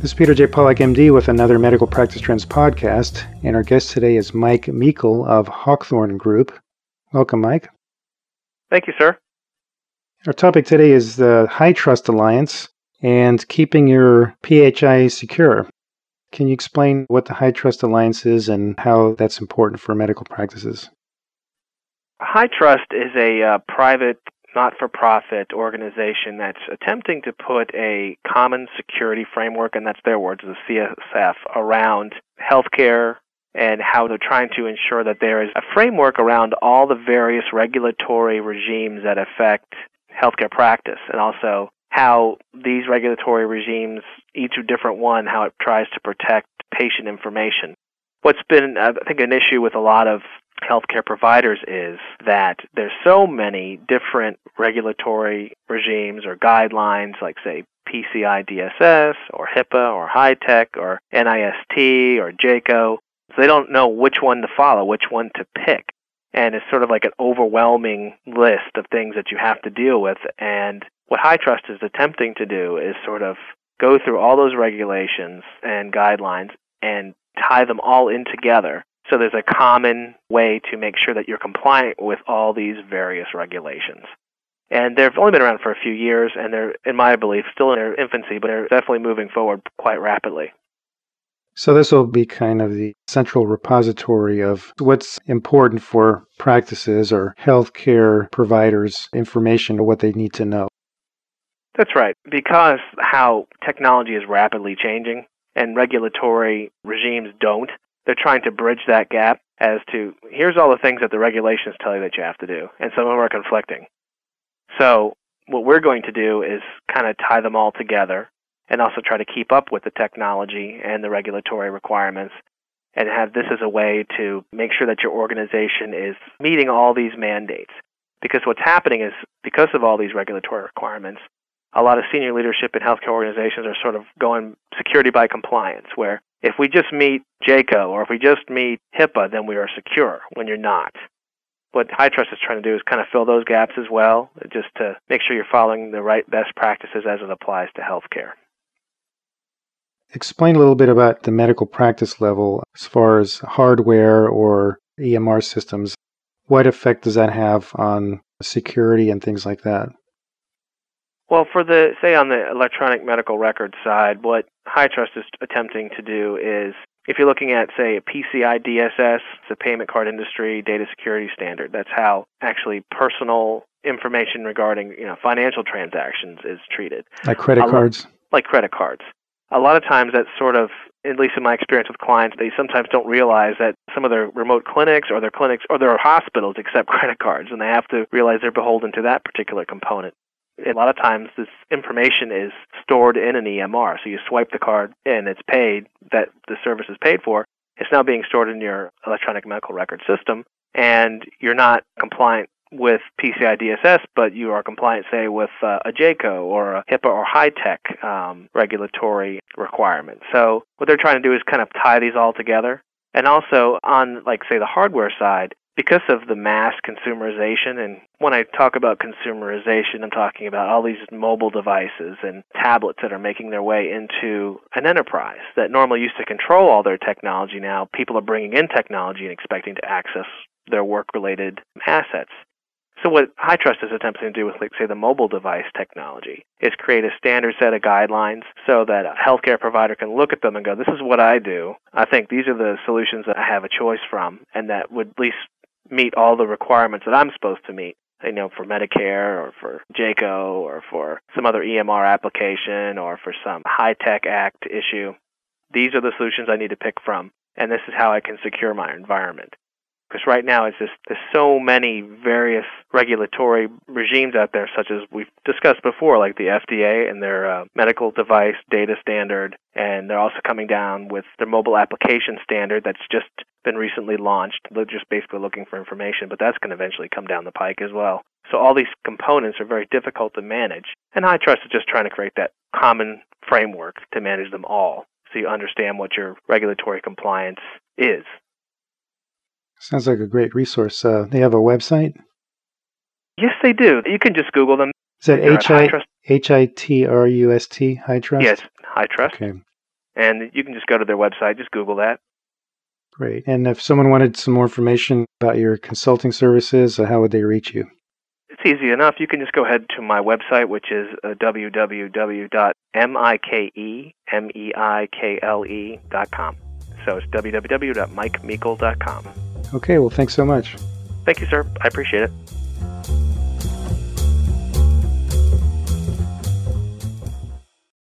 This is Peter J. Pollack, MD, with another Medical Practice Trends podcast, and our guest today is Mike Meikle of Hawthorne Group. Welcome, Mike. Thank you, sir. Our topic today is the HITRUST Alliance and keeping your PHI secure. Can you explain what the HITRUST Alliance is and how that's important for medical practices? HITRUST is a private, not-for-profit organization that's attempting to put a common security framework, and that's their words, the CSF, around healthcare and how they're trying to ensure that there is a framework around all the various regulatory regimes that affect healthcare practice, and also how these regulatory regimes, each a different one, how it tries to protect patient information. What's been, I think, an issue with a lot of healthcare providers is that there's so many different regulatory regimes or guidelines, like, say, PCI DSS or HIPAA or HITECH or NIST or JCAHO. So they don't know which one to follow, which one to pick. And it's sort of like an overwhelming list of things that you have to deal with. And what HITRUST is attempting to do is sort of go through all those regulations and guidelines and tie them all in together. So there's a common way to make sure that you're compliant with all these various regulations. And they've only been around for a few years, and they're, in my belief, still in their infancy, but they're definitely moving forward quite rapidly. So this will be kind of the central repository of what's important for practices or healthcare providers' information or what they need to know. That's right. Because how technology is rapidly changing and regulatory regimes don't, they're trying to bridge that gap as to, here's all the things that the regulations tell you that you have to do, and some of them are conflicting. So what we're going to do is kind of tie them all together and also try to keep up with the technology and the regulatory requirements and have this as a way to make sure that your organization is meeting all these mandates. Because what's happening is, because of all these regulatory requirements, a lot of senior leadership in healthcare organizations are sort of going security by compliance, where if we just meet JCAHO or if we just meet HIPAA, then we are secure, when you're not. What HITRUST is trying to do is kind of fill those gaps as well, just to make sure you're following the right best practices as it applies to healthcare. Explain a little bit about the medical practice level as far as hardware or EMR systems. What effect does that have on security and things like that? Well, for say on the electronic medical record side, what HITRUST is attempting to do is, if you're looking at, say, a PCI DSS, it's a payment card industry data security standard. That's how actually personal information regarding, financial transactions is treated. Like credit cards? Like credit cards. A lot of times that's sort of, at least in my experience with clients, they sometimes don't realize that some of their remote clinics or their hospitals accept credit cards, and they have to realize they're beholden to that particular component. A lot of times this information is stored in an EMR. So you swipe the card and it's paid, that the service is paid for. It's now being stored in your electronic medical record system, and you're not compliant with PCI DSS, but you are compliant, say, with a JCAHO or a HIPAA or HITECH regulatory requirement. So what they're trying to do is kind of tie these all together. And also on, like, say, the hardware side, because of the mass consumerization, and when I talk about consumerization, I'm talking about all these mobile devices and tablets that are making their way into an enterprise that normally used to control all their technology. Now people are bringing in technology and expecting to access their work-related assets. So what HITRUST is attempting to do with, like, say, the mobile device technology is create a standard set of guidelines so that a healthcare provider can look at them and go, this is what I do. I think these are the solutions that I have a choice from, and that would at least meet all the requirements that I'm supposed to meet, for Medicare or for JCAHO or for some other EMR application or for some HITECH Act issue. These are the solutions I need to pick from, and this is how I can secure my environment. Because right now it's just, there's so many various regulatory regimes out there, such as we've discussed before, like the FDA and their medical device data standard, and they're also coming down with their mobile application standard that's just been recently launched. They're just basically looking for information, but that's going to eventually come down the pike as well. So all these components are very difficult to manage, and HITRUST is just trying to create that common framework to manage them all, so you understand what your regulatory compliance is. Sounds like a great resource. They have a website? Yes, they do. You can just Google them. Is that HITRUST? HITRUST? Yes, HITRUST. Okay. And you can just go to their website, just Google that. Great. And if someone wanted some more information about your consulting services, how would they reach you? It's easy enough. You can just go ahead to my website, which is www.mikekle.com. So it's www.mikemeikle.com. Okay, well, thanks so much. Thank you, sir. I appreciate it.